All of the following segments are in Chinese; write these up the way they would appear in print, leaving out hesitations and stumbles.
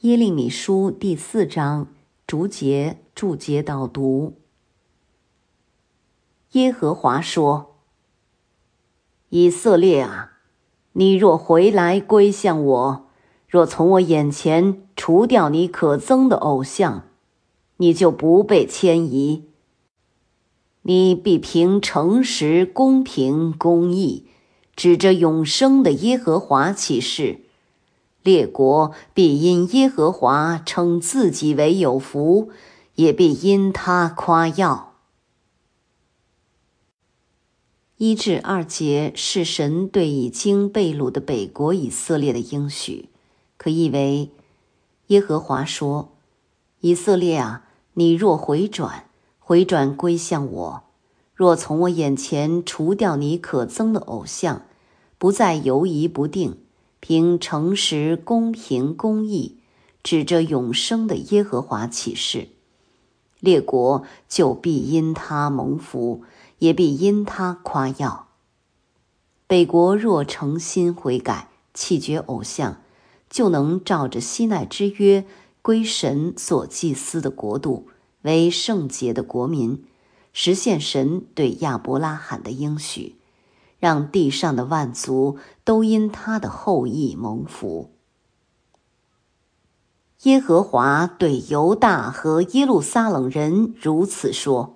耶利米书第4章注解导读。耶和华说：以色列啊，你若回来归向我，若从我眼前除掉你可憎的偶像，你就不被迁移。你必凭诚实、公平、公义，指着永生的耶和华起誓。列国必因耶和华称自己为有福，也必因他夸耀。1至2节是神对已经被掳的北国以色列的应许，可译为：耶和华说，以色列啊，你若回转归向我，若从我眼前除掉你可憎的偶像，不再犹疑不定，凭诚实、公平、公义，指着永生的耶和华起誓，列国就必因他蒙福，也必因他夸耀。北国若诚心悔改，弃绝偶像，就能照着西奈之约归神所祭司的国度，为圣洁的国民，实现神对亚伯拉罕的应许，让地上的万族都因他的后裔蒙福。耶和华对犹大和耶路撒冷人如此说：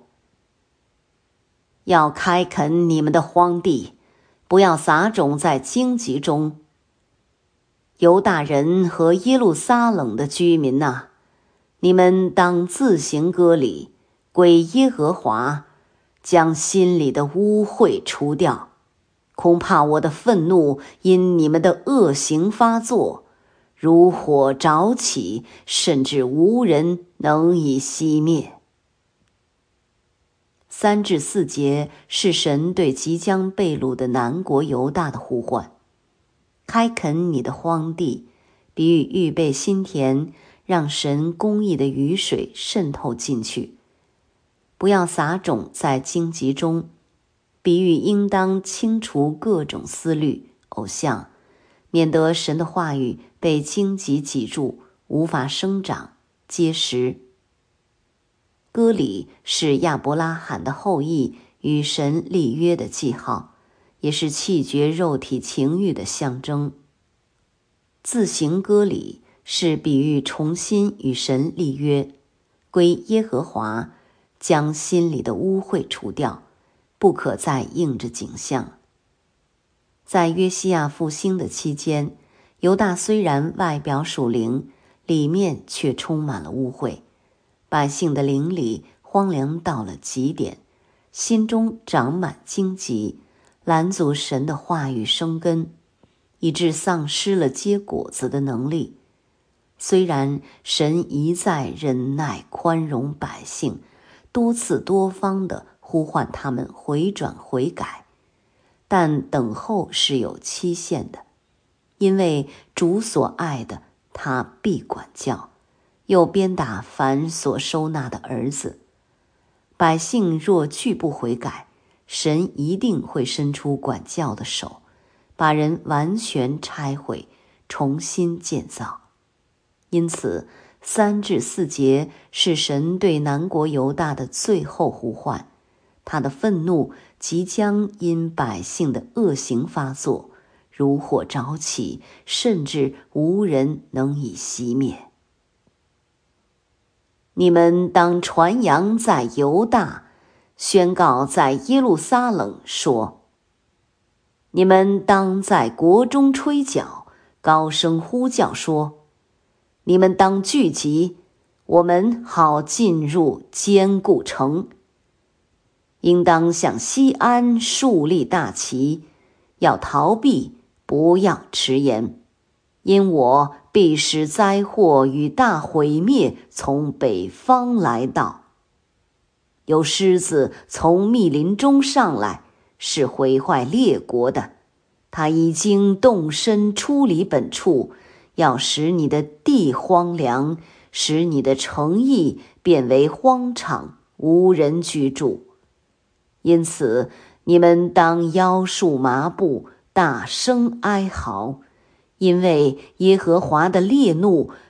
要开垦你们的荒地，不要撒种在荆棘中。犹大人和耶路撒冷的居民啊，你们当自行割礼，归耶和华，将心里的污秽除掉。恐怕我的愤怒因你们的恶行发作，如火着起，甚至无人能以熄灭。3至4节是神对即将被掳的南国犹大的呼唤。开垦你的荒地，比喻预备新田，让神公义的雨水渗透进去。不要撒种在荆棘中，比喻应当清除各种思虑、偶像，免得神的话语被荆棘挤住，无法生长结实。割礼是亚伯拉罕的后裔与神立约的记号，也是弃绝肉体情欲的象征。自行割礼是比喻重新与神立约，归耶和华，将心里的污秽除掉，不可再应着景象。在约西亚复兴的期间，犹大虽然外表属灵，里面却充满了污秽，百姓的灵里荒凉到了极点，心中长满荆棘，拦阻神的话语生根，以致丧失了结果子的能力。虽然神一再忍耐宽容百姓，多次多方地呼唤他们回转悔改，但等候是有期限的，因为主所爱的他必管教，又鞭打凡所收纳的儿子。百姓若拒不悔改，神一定会伸出管教的手，把人完全拆毁，重新建造。因此3至4节是神对南国犹大的最后呼唤，他的愤怒即将因百姓的恶行发作，如火着起，甚至无人能以熄灭。你们当传扬在犹大，宣告在耶路撒冷，说：你们当在国中吹角，高声呼叫说：你们当聚集，我们好进入坚固城。应当向西安树立大旗，要逃避，不要迟延，因我必使灾祸与大毁灭从北方来到。有狮子从密林中上来，是毁坏列国的，他已经动身出离本处，要使你的地荒凉，使你的城邑变为荒场，无人居住。因此你们当腰束麻布，大声哀嚎，因为耶和华的烈怒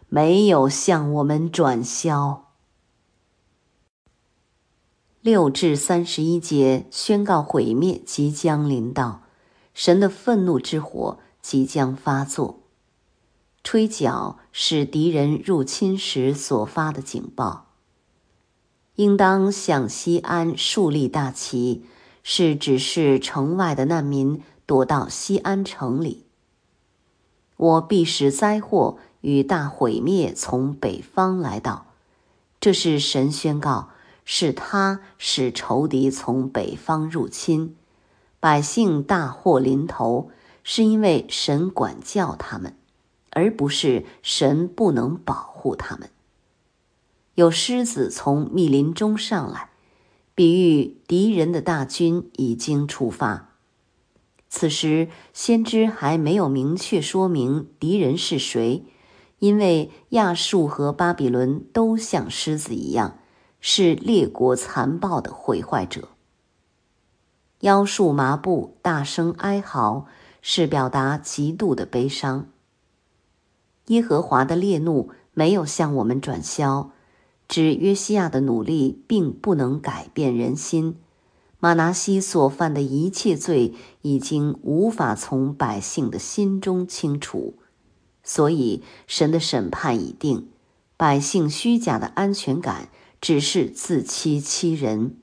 没有向我们转消。6至31节宣告毁灭即将临到，神的愤怒之火即将发作。吹角是敌人入侵时所发的警报。应当向西安树立大旗，是指示城外的难民躲到西安城里。我必使灾祸与大毁灭从北方来到，这是神宣告，是他使仇敌从北方入侵，百姓大祸临头，是因为神管教他们，而不是神不能保护他们。有狮子从密林中上来，比喻敌人的大军已经出发。此时先知还没有明确说明敌人是谁，因为亚述和巴比伦都像狮子一样，是列国残暴的毁坏者。腰束麻布，大声哀嚎，是表达极度的悲伤。耶和华的烈怒没有向我们转消，指约西亚的努力并不能改变人心。马拿西所犯的一切罪已经无法从百姓的心中清除，所以神的审判已定，百姓虚假的安全感只是自欺欺人。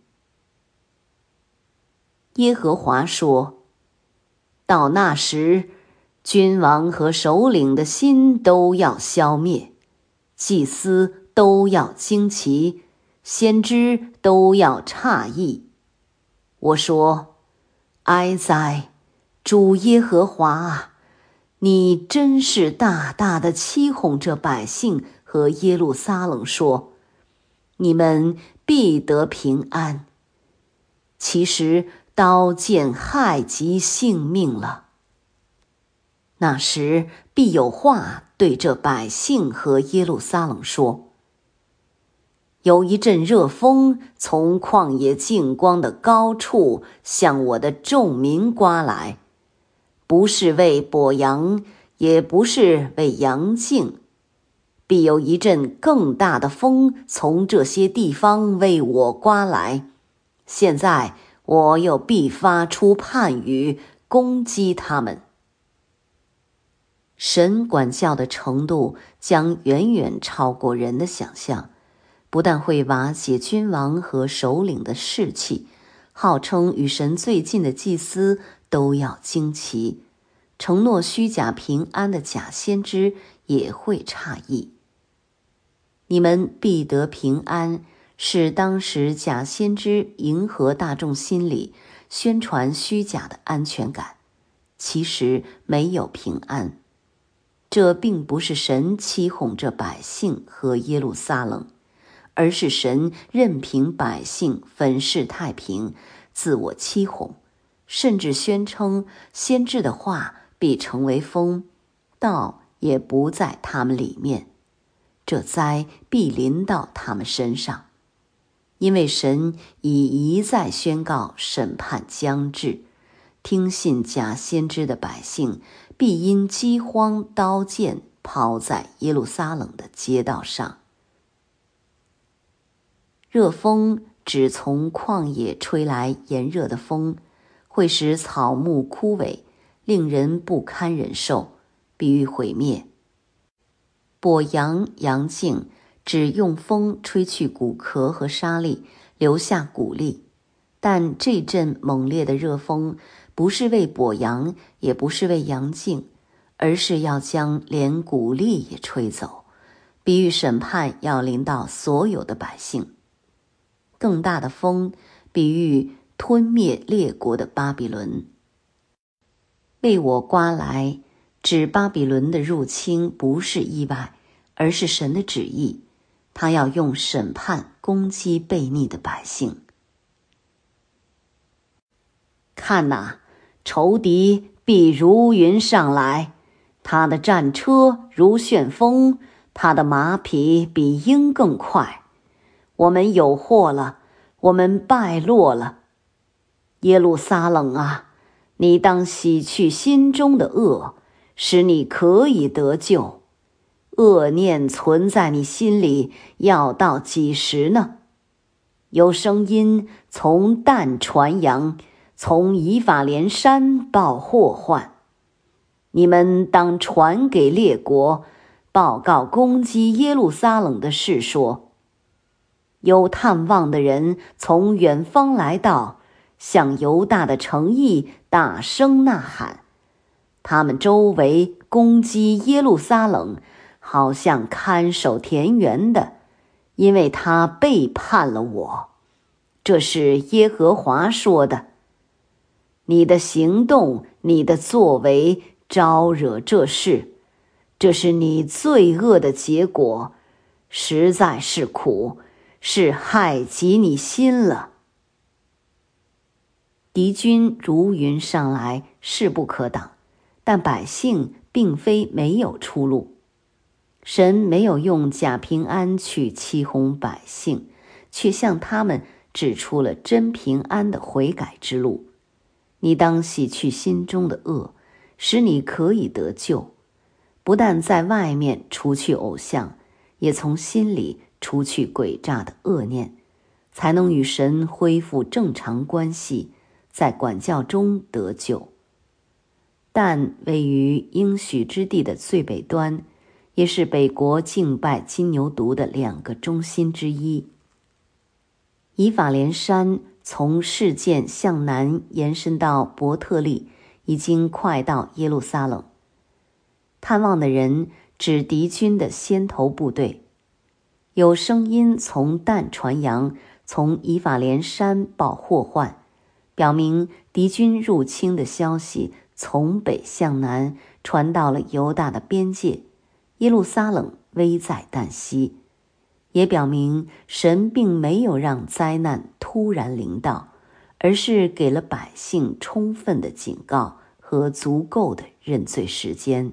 耶和华说，到那时，君王和首领的心都要消灭，祭司都要惊奇，先知都要诧异。我说，哀哉，主耶和华啊，你真是大大的欺哄这百姓和耶路撒冷，说你们必得平安，其实刀剑害及性命了。那时必有话对这百姓和耶路撒冷说，有一阵热风从旷野净光的高处向我的众民刮来，不是为跛羊，也不是为羊颈，必有一阵更大的风从这些地方为我刮来。现在我又必发出判语，攻击他们。神管教的程度将远远超过人的想象，不但会瓦解君王和首领的士气，号称与神最近的祭司都要惊奇，承诺虚假平安的假先知也会诧异。你们必得平安，是当时假先知迎合大众心理，宣传虚假的安全感，其实没有平安。这并不是神欺哄着百姓和耶路撒冷，而是神任凭百姓粉饰太平，自我欺哄，甚至宣称先知的话必成为风，道也不在他们里面，这灾必临到他们身上。因为神已一再宣告审判将至，听信假先知的百姓必因饥荒刀剑抛在耶路撒冷的街道上。热风指从旷野吹来炎热的风，会使草木枯萎，令人不堪忍受，比喻毁灭。跛羊羊颈指用风吹去骨壳和沙粒，留下骨粒。但这阵猛烈的热风不是为跛羊，也不是为羊颈，而是要将连骨粒也吹走，比喻审判要临到所有的百姓。更大的风比喻吞灭列国的巴比伦。为我刮来，指巴比伦的入侵不是意外，而是神的旨意，他要用审判攻击悖逆的百姓。看哪，仇敌必如云上来，他的战车如旋风，他的马匹比鹰更快。我们有祸了，我们败落了。耶路撒冷啊，你当洗去心中的恶，使你可以得救。 恶念存在你心里要到几时呢？有声音从但传扬，从以法莲山报祸患。你们当传给列国，报告攻击耶路撒冷的事说，有探望的人从远方来到，向犹大的城邑大声呐喊。他们周围攻击耶路撒冷，好像看守田园的，因为他背叛了我。这是耶和华说的。你的行动，你的作为招惹这事，这是你罪恶的结果，实在是苦，是害及你心了。敌军如云上来，势不可挡，但百姓并非没有出路。神没有用假平安去欺哄百姓，却向他们指出了真平安的悔改之路。你当洗去心中的恶，使你可以得救。不但在外面除去偶像，也从心里除去诡诈的恶念，才能与神恢复正常关系，在管教中得救。但位于应许之地的最北端，也是北国敬拜金牛犊的2个中心之一。以法莲山从示剑向南延伸到伯特利，已经快到耶路撒冷。探望的人指敌军的先头部队。有声音从但传扬，从以法莲山报祸患，表明敌军入侵的消息从北向南传到了犹大的边界，耶路撒冷危在旦夕，也表明神并没有让灾难突然临到，而是给了百姓充分的警告和足够的认罪时间。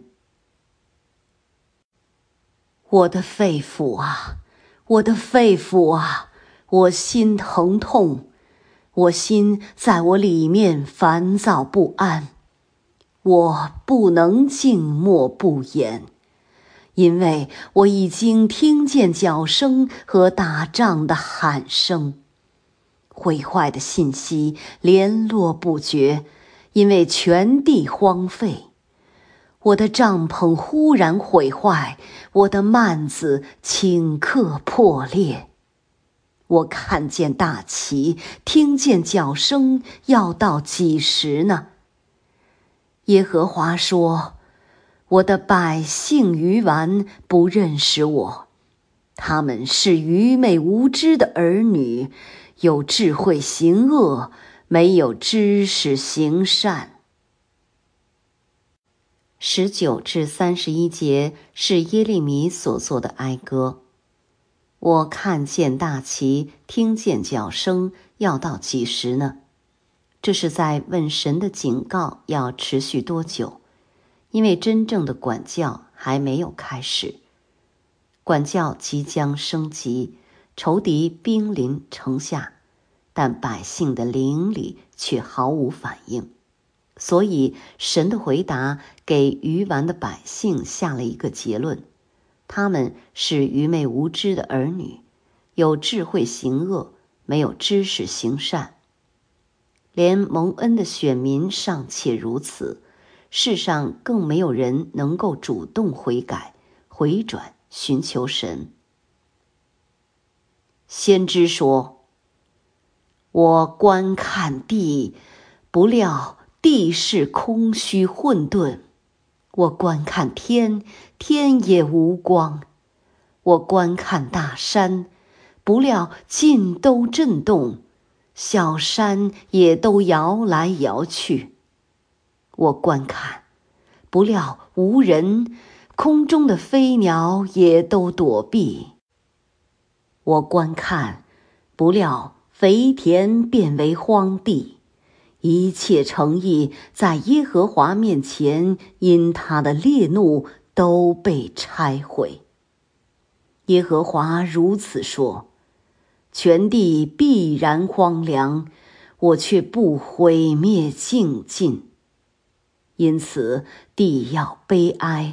我的肺腑啊，我的肺腑啊，我心疼痛，我心在我里面烦躁不安，我不能静默不言，因为我已经听见脚声和打仗的喊声。毁坏的信息联络不绝，因为全地荒废。我的帐篷忽然毁坏，我的幔子顷刻破裂。我看见大旗，听见脚声，要到几时呢？耶和华说，我的百姓愚顽，不认识我，他们是愚昧无知的儿女，有智慧行恶，没有知识行善。19至31节是耶利米所作的哀歌。我看见大旗，听见脚声，要到几时呢？这是在问神的警告要持续多久，因为真正的管教还没有开始。管教即将升级，仇敌兵临城下，但百姓的灵里却毫无反应。所以神的回答给愚顽的百姓下了一个结论，他们是愚昧无知的儿女，有智慧行恶，没有知识行善。连蒙恩的选民尚且如此，世上更没有人能够主动悔改、回转、寻求神。先知说，我观看地，不料地是空虚混沌，我观看天，天也无光，我观看大山，不料尽都震动，小山也都摇来摇去。我观看，不料无人，空中的飞鸟也都躲避。我观看，不料肥田变为荒地，一切城邑在耶和华面前因他的烈怒都被拆毁。耶和华如此说，全地必然荒凉，我却不毁灭净尽。因此地要悲哀，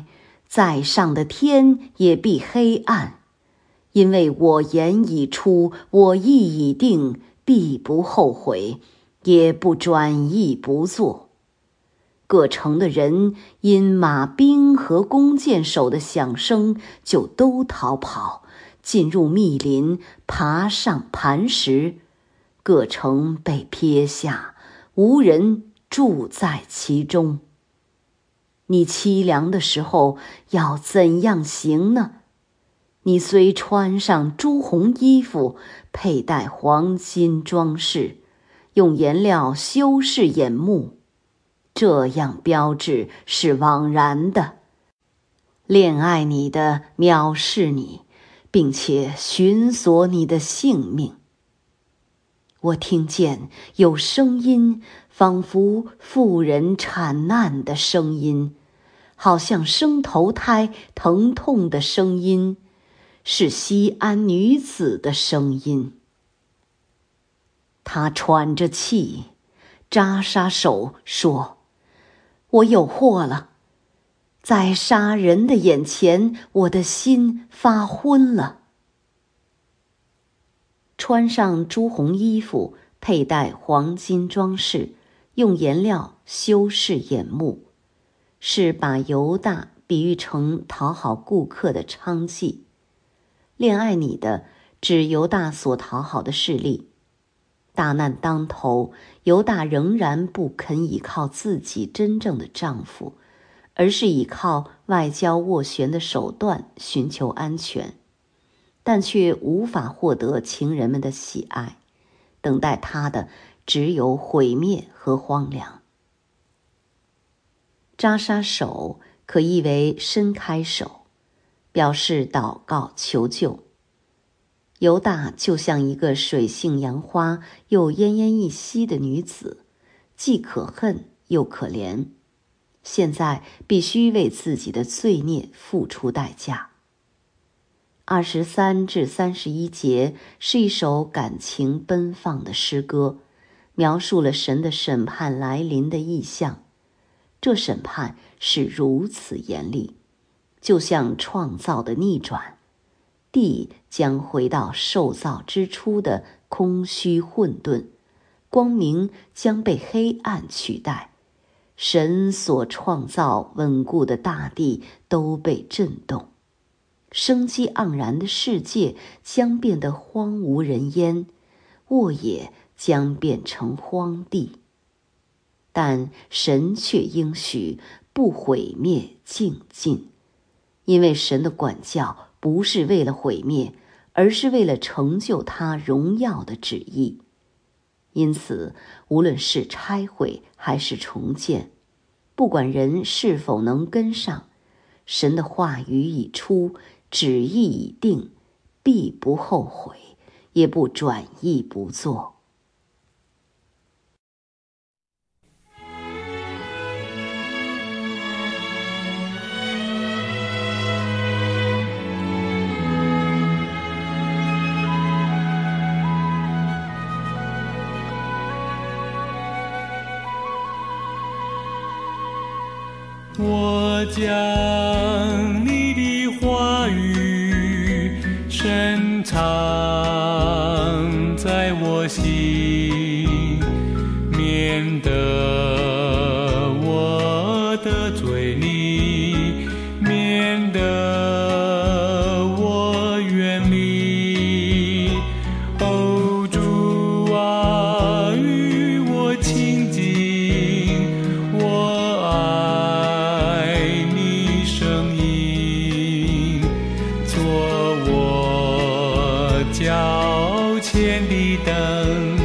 在上的天也必黑暗，因为我言已出，我意已定，必不后悔，也不转意不作。各城的人因马兵和弓箭手的响声，就都逃跑，进入密林，爬上磐石。各城被撇下，无人住在其中。你凄凉的时候要怎样行呢？你虽穿上朱红衣服，佩戴黄金装饰，用颜料修饰眼目，这样标志是枉然的。恋爱你的藐视你，并且寻索你的性命。我听见有声音，仿佛妇人产难的声音，好像生头胎疼痛的声音，是西安女子的声音。她喘着气，扎杀手说：我有祸了，在杀人的眼前，我的心发昏了。穿上朱红衣服，佩戴黄金装饰，用颜料修饰眼目，是把犹大比喻成讨好顾客的娼妓。恋爱你的指犹大所讨好的势力。大难当头，犹大仍然不肯依靠自己真正的丈夫，而是依靠外交斡旋的手段寻求安全，但却无法获得情人们的喜爱，等待他的只有毁灭和荒凉。扎杀手可译为伸开手，表示祷告求救。犹大就像一个水性杨花又奄奄一息的女子，既可恨又可怜，现在必须为自己的罪孽付出代价。23至31节是一首感情奔放的诗歌，描述了神的审判来临的意象。这审判是如此严厉，就像创造的逆转，地将回到受造之初的空虚混沌，光明将被黑暗取代，神所创造稳固的大地都被震动，生机盎然的世界将变得荒无人烟，沃野将变成荒地。但神却应许不毁灭净尽，因为神的管教不是为了毁灭，而是为了成就他荣耀的旨意。因此，无论是拆毁还是重建，不管人是否能跟上，神的话语已出，旨意已定，必不后悔，也不转意不做。 我将你的话语深藏在我心，免得我得罪你，免得我远离。哦，主啊，与我亲近，我爱你声音，做我脚前的灯。